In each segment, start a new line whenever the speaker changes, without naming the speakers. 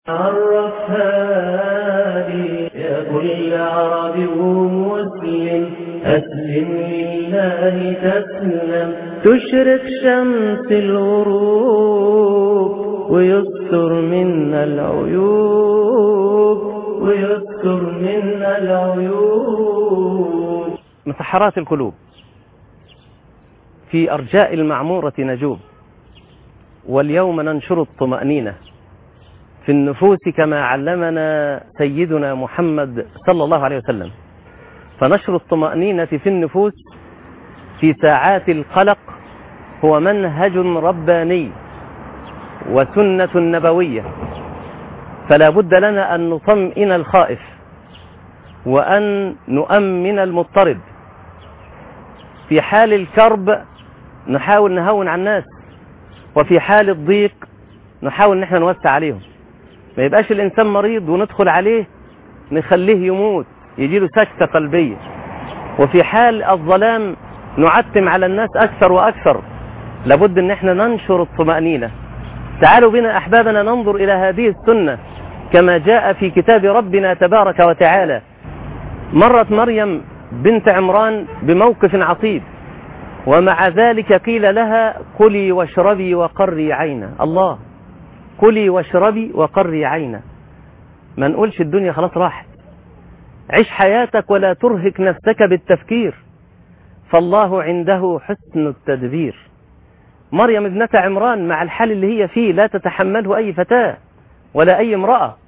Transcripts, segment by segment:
عرفها لي يا كل عربي ومسلم، أسلم لله تسلم. تشرق شمس الغروب ويستر منا العيوب، ويستر منا العيوب.
مسحرات القلوب في أرجاء المعمورة نجوب، واليوم ننشر الطمأنينة في النفوس كما علمنا سيدنا محمد صلى الله عليه وسلم. فنشر الطمأنينة في النفوس في ساعات القلق هو منهج رباني وسنة نبوية، فلا بد لنا أن نطمئن الخائف وأن نؤمن المضطرب. في حال الكرب نحاول نهون على الناس، وفي حال الضيق نحاول نحن نوسع عليهم. ما يبقاش الإنسان مريض وندخل عليه نخليه يموت يجيله سكتة قلبية، وفي حال الظلام نعتم على الناس أكثر وأكثر. لابد أن احنا ننشر الطمأنينة. تعالوا بنا أحبابنا ننظر إلى هذه السنة كما جاء في كتاب ربنا تبارك وتعالى. مرت مريم بنت عمران بموقف عصيب، ومع ذلك قيل لها كلي واشربي وقري عينا. الله، كلي واشربي وقري عينا. ما نقولش الدنيا خلاص راحت. عيش حياتك ولا ترهق نفسك بالتفكير، فالله عنده حسن التدبير. مريم ابنة عمران مع الحال اللي هي فيه لا تتحمله أي فتاة ولا أي امرأة،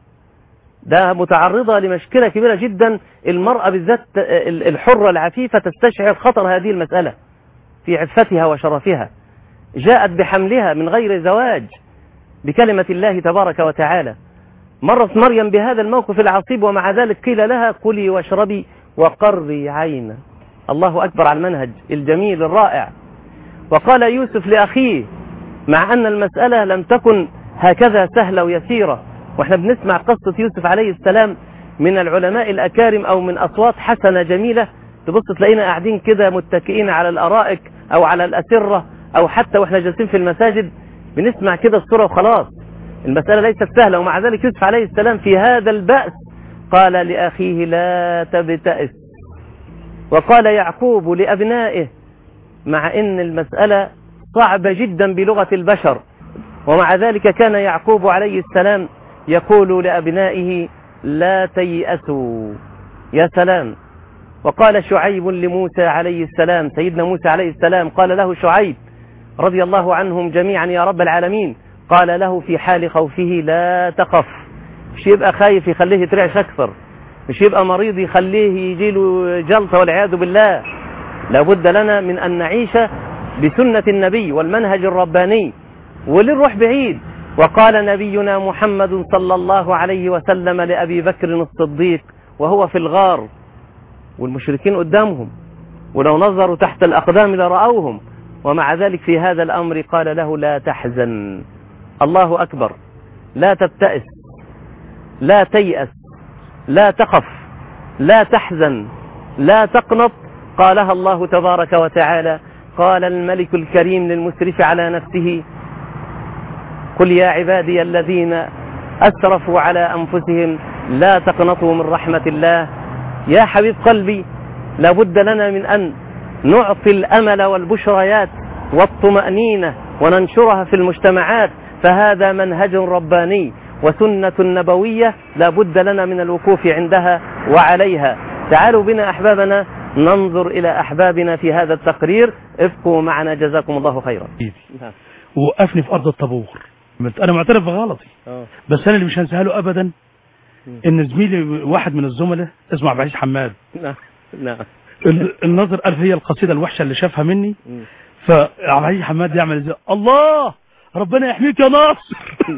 ده متعرضة لمشكلة كبيرة جدا. المرأة بالذات الحرة العفيفة تستشعر خطر هذه المسألة في عفتها وشرفها. جاءت بحملها من غير زواج بكلمة الله تبارك وتعالى. مرت مريم بهذا الموقف العصيب، ومع ذلك قيل لها كلي واشربي وقري عينا. الله أكبر على المنهج الجميل الرائع. وقال يوسف لأخيه مع أن المسألة لم تكن هكذا سهلة ويسيرة، واحنا بنسمع قصة يوسف عليه السلام من العلماء الأكارم أو من أصوات حسنة جميلة، تبص تلاقينا قاعدين كده متكئين على الأرائك أو على الأسرة، أو حتى واحنا جالسين في المساجد بنسمع كده الصورة وخلاص. المسألة ليست سهلة، ومع ذلك يوسف عليه السلام في هذا البأس قال لأخيه لا تبتئس. وقال يعقوب لأبنائه مع أن المسألة صعبة جدا بلغة البشر، ومع ذلك كان يعقوب عليه السلام يقول لأبنائه لا تيأسوا. يا سلام. وقال شعيب لموسى عليه السلام، سيدنا موسى عليه السلام قال له شعيب رضي الله عنهم جميعا يا رب العالمين، قال له في حال خوفه لا تخف. مش يبقى خايف يخليه يترعش أكثر، مش يبقى مريض يخليه يجيله جلطة والعياذ بالله. لابد لنا من أن نعيش بسنة النبي والمنهج الرباني، ولنروح بعيد. وقال نبينا محمد صلى الله عليه وسلم لأبي بكر الصديق وهو في الغار والمشركين قدامهم، ولو نظروا تحت الأقدام لرأوهم، ومع ذلك في هذا الأمر قال له لا تحزن. الله أكبر. لا تبتئس، لا تيأس، لا تخف، لا تحزن، لا تقنط. قالها الله تبارك وتعالى. قال الملك الكريم للمسرف على نفسه قل يا عبادي الذين أسرفوا على أنفسهم لا تقنطوا من رحمة الله. يا حبيب قلبي، لابد لنا من أن نعطي الأمل والبشريات والطمأنينة وننشرها في المجتمعات، فهذا منهج رباني وسنة نبوية لابد لنا من الوقوف عندها وعليها. تعالوا بنا أحبابنا ننظر إلى أحبابنا في هذا التقرير. ابقوا معنا جزاكم الله خيرا.
وقفني في أرض الطابور، أنا معترف بغلطي، بس أنا اللي مش هنساها له أبدا إن زميلي واحد من الزملاء اسمه عبد العزيز حماد الناظر قال هي القصيدة الوحشة اللي شافها مني، فعبد العزيز حماد يعمل زي الله ربنا يحميك يا ناصر.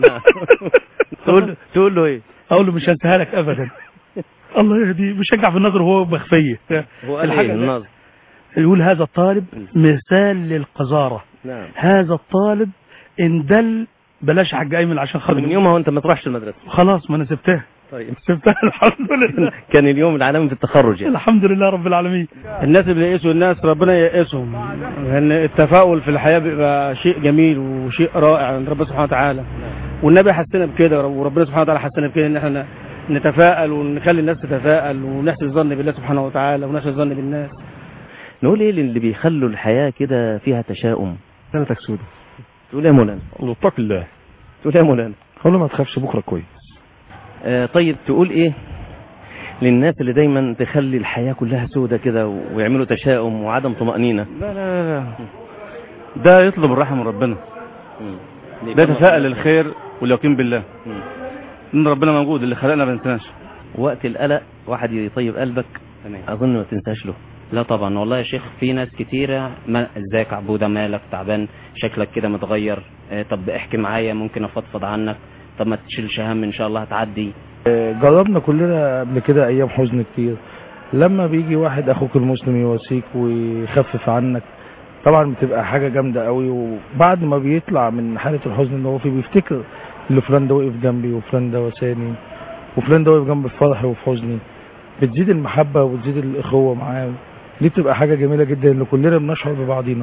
تقول له ايه؟
اقول له مش هنساها لك ابدا. الله يهديه، بيشجع في النظر وهو مخفيه.
هو قال ايه النظر؟
يقول هذا الطالب مثال للقذارة.
نعم.
هذا الطالب ان دل بلاش حاج ايمن عشان خرج
من يومها وانت ما تروحش المدرسه.
خلاص ما انا سبتها.
طيب
سبتها الحمد لله.
كان اليوم العالمي في التخرج يعني.
الحمد لله رب العالمين.
الناس اللي يقيسوا الناس ربنا يقيسهم، لان التفاؤل في الحياه بيبقى شيء جميل وشيء رائع عند ربنا سبحانه وتعالى. والنبي حسنا بكده، وربنا سبحانه وتعالى حسنا بكده ان احنا نتفائل ونخلي الناس تتفائل ونحسن الظن بالله سبحانه وتعالى ونحسن الظن بالناس.
نقول ايه اللي بيخلوا الحياة كده فيها تشاؤم؟
سنتك سودة.
تقول يا مولانا؟
اتق الله.
تقول يا مولانا؟
قول ما تخافش بكرة كويس.
طيب تقول ايه للناس اللي دايما تخلي الحياة كلها سودة كده ويعملوا تشاؤم وعدم طمأنينة؟
لا لا لا، ده يطلب الرحمة من ربنا، ده يتفائل الخير واليقين بالله ان ربنا موجود، اللي خلقنا ما بننساش.
وقت القلق واحد يطيب قلبك، اظن ما تنساش له.
لا طبعا والله يا شيخ، في ناس كتيرة ازيك عبودة، مالك تعبان، شكلك كده متغير، طب احكي معايا ممكن افضفض عنك، طب ما تشيلش هم ان شاء الله هتعدي.
جربنا كلنا قبل كده ايام حزن كتير، لما بيجي واحد اخوك المسلم يواسيك ويخفف عنك طبعا بتبقى حاجة جامدة قوي، وبعد ما بيطلع من حالة الحزن اللي هو فيه بيفتكر اللي فلان ده وقف جنبي وفلان ده وساني وفلان ده وقف جنبي في فرحي وفي حزني، بتزيد المحبة وبتزيد الإخوة معاه. دي بتبقى حاجة جميلة جدا اللي كلنا بنشعر ببعضينا.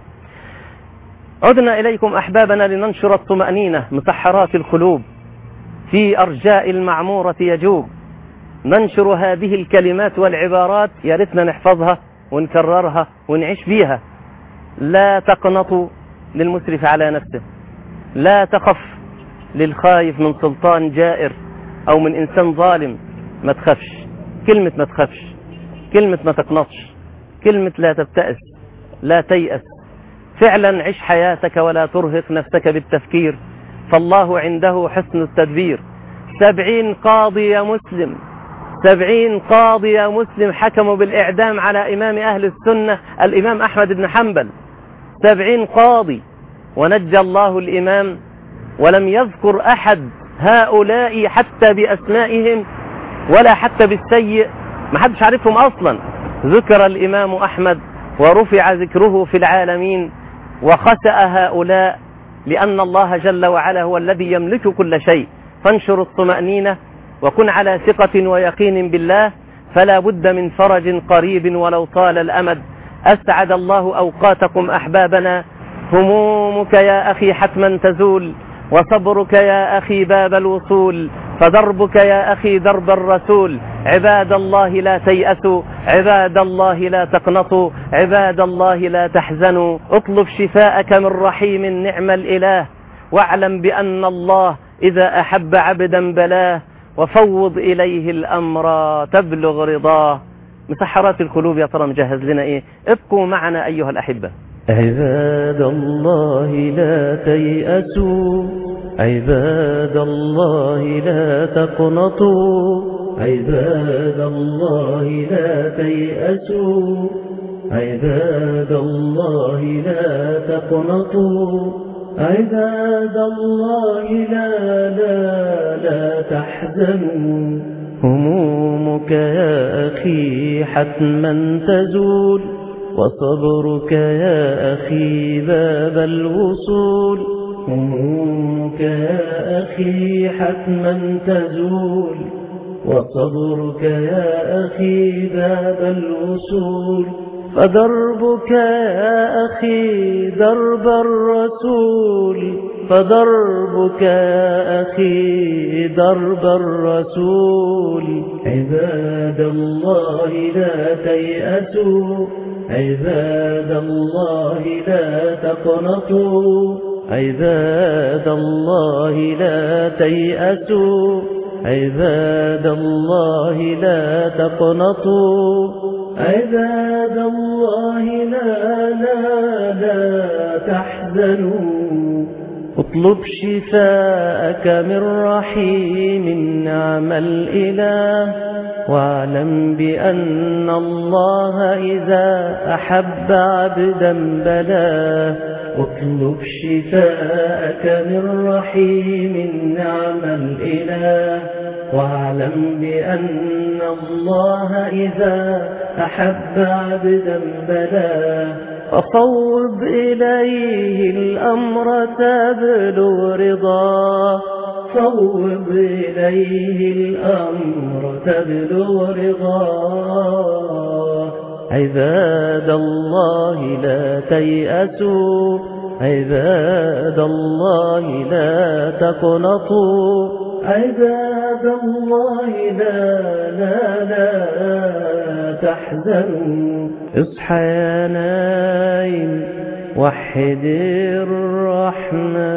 عدنا إليكم أحبابنا لننشر الطمأنينة، مسحرات القلوب في أرجاء المعمورة يجوب. ننشر هذه الكلمات والعبارات، يا ريتنا نحفظها ونكررها ونعيش بيها. لا تقنطوا للمسرف على نفسه، لا تخف للخايف من سلطان جائر أو من إنسان ظالم. ما تخافش، كلمة ما تخافش، كلمة ما تقنطش، كلمة لا تبتئس، لا تيأس. فعلا عش حياتك ولا ترهق نفسك بالتفكير، فالله عنده حسن التدبير. 70 قاضي يا مسلم، 70 قاضي يا مسلم حكموا بالإعدام على إمام أهل السنة الإمام أحمد بن حنبل. 70 قاضي، ونجى الله الإمام، ولم يذكر أحد هؤلاء حتى بأسمائهم ولا حتى بالسيء، ما حدش عارفهم أصلا. ذكر الإمام أحمد ورفع ذكره في العالمين، وخسأ هؤلاء لأن الله جل وعلا هو الذي يملك كل شيء. فانشر الطمأنينة وكن على ثقة ويقين بالله، فلا بد من فرج قريب ولو طال الأمد. أسعد الله أوقاتكم أحبابنا. همومك يا أخي حتما تزول، وصبرك يا أخي باب الوصول، فدربك يا أخي درب الرسول. عباد الله لا تيأسوا، عباد الله لا تقنطوا، عباد الله لا تحزنوا. اطلب شفاءك من رحيم نعم الإله، واعلم بأن الله إذا أحب عبدا بلاه، وفوض إليه الأمر تبلغ رضاه. مسحرات القلوب يا ترى مجهز لنا إيه؟ ابقوا معنا أيها الأحبة.
عباد الله لا تيأسوا، عباد الله لا تقنطوا، عباد الله لا تيأسوا، عباد الله لا تقنطوا، عباد الله لا تحزنوا. همومك يا أخي حتما تزول، وصبرك يا أخي باب الوصول. همومك يا أخي حتما تزول، وصبرك يا أخي باب الوصول. فدربك يا أخي درب الرسول، فدربك يا أخي درب الرسول. عباد الله لا تيأسوا، عباد الله لا تقنطوا، عباد الله لا تيأسوا، عباد الله لا تقنطوا، عباد الله لا تحزنوا. اطلب شفاءك من رحيم نعم الإله، واعلم بأن الله إذا أحب عبدا بلاه. اطلب شفاءك من رحيم نعم الإله، واعلم بأن الله إذا أحب عبدا بلاه. ففوض إليه الأمر تبلغ رضاه، فوض إليه الأمر تبلغ رضاه. عباد الله لا تيأسوا، عباد الله لا تقنطوا عباد الله لا تحزنوا اصحى يا نايم وحد الرحمن